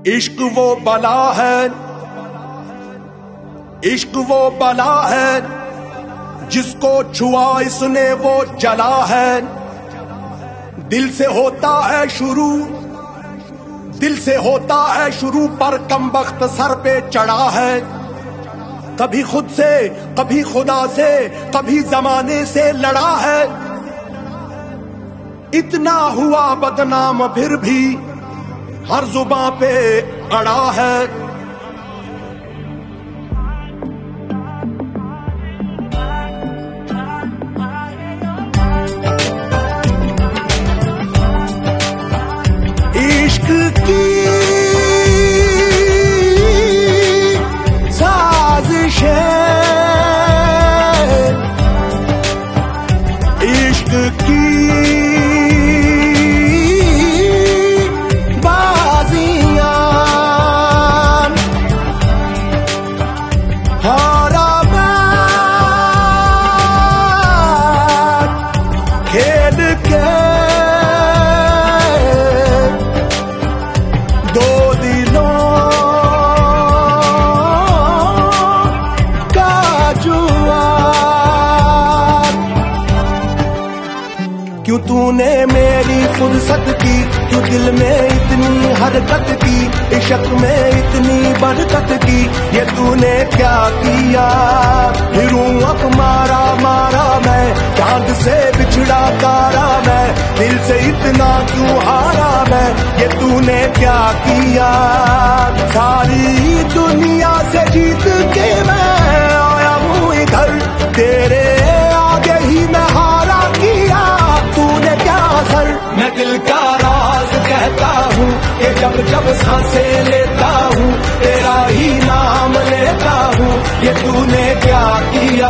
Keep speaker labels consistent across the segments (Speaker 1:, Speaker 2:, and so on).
Speaker 1: इश्क वो बला है, इश्क वो बला है, जिसको छुआ इसने वो जला है। दिल से होता है शुरू, दिल से होता है शुरू, पर कमबख्त सर पे चढ़ा है। कभी खुद से, कभी खुदा से, कभी जमाने से लड़ा है। इतना हुआ बदनाम फिर भी हर जुबां पे अड़ा है। इश्क की साजिशें, इश्क की खेल के दो दिलों का जुआ। क्यों तूने मेरी फुर्सत की, क्यों दिल में इतनी हरकत की, इश्क में इतनी बरकत की, ये तूने क्या किया। फिरूं अब मारा मारा मैं, चांद से बिछड़ा तारा मैं, दिल से इतना क्यों हारा मैं, ये तूने क्या किया। सारी दुनिया से जीत के मैं आया हूँ इधर, तेरे आगे ही मैं हारा किया, तूने क्या असर। मैं दिल का राज कहता हूँ कि जब जब सांसें लेता हूँ, तेरा ही नाम लेता हूँ, ये तूने क्या किया।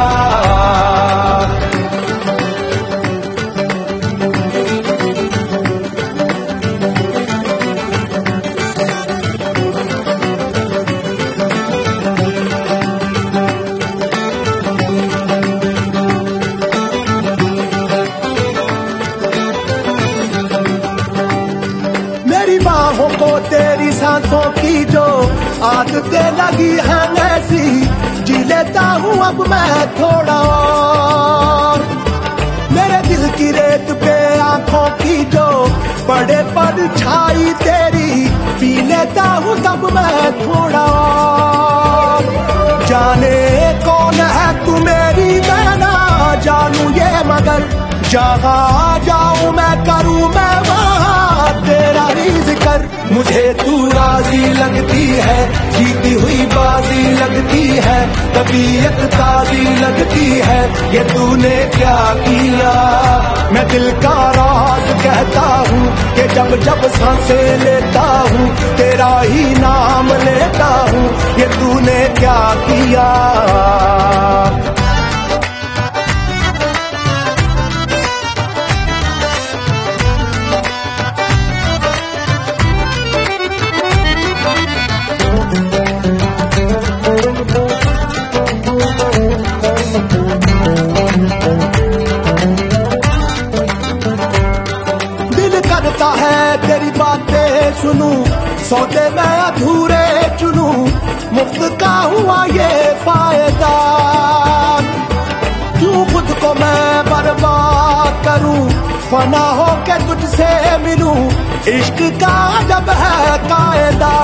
Speaker 1: मेरी बाहों को तेरी सांसों की जो आदतें लगी हैं ऐसी, जी लेता हूँ अब मैं थोड़ा और। मेरे दिल की रेत पे आंखों की जो बड़े परछाई तेरी, पी लेता हूँ तब मैं थोड़ा और। जाने कौन है तू मेरी, मैं ना जानू ये, मगर जहाँ जाऊँ मैं करूँ मैं वहाँ तेरा ही जिक्र। मुझे तू राजी लगती है, जीती हुई बाजी लगती है, तबीयत ताजी लगती है, ये तूने क्या किया। मैं दिल का राज कहता हूँ कि जब जब सांसें लेता हूँ, तेरा ही नाम लेता हूँ, ये तूने क्या किया। करता है तेरी बातें सुनूं, सौदे मैं अधूरे चुनूं, मुफ्त का हुआ ये फायदा। क्यों खुद को मैं बर्बाद करूं, फना हो के तुझसे मिलूं, इश्क का जब है कायदा।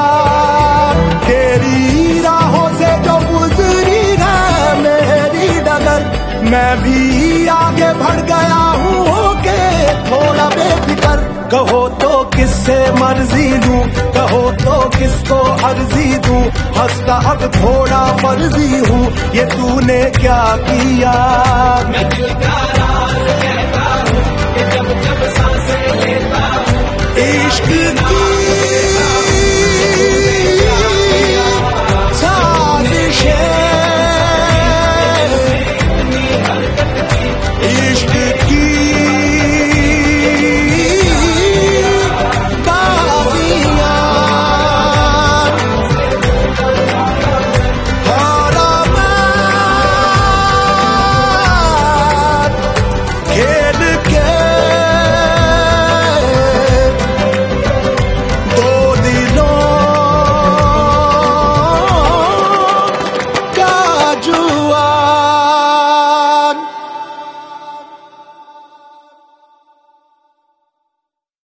Speaker 1: तेरी राहों से जो गुजरी है मेरी डगर, मैं भी आगे बढ़ गया हूँ के थोड़ा बेफिक्र। कहो तो किससे मर्जी दूं, कहो तो किसको अर्जी दूं, हंसता अब थोड़ा फर्जी हूँ, ये तूने क्या किया। मैं दिल का राज कहता हूँ कि जब जब सांसें लेता हूँ, इश्क की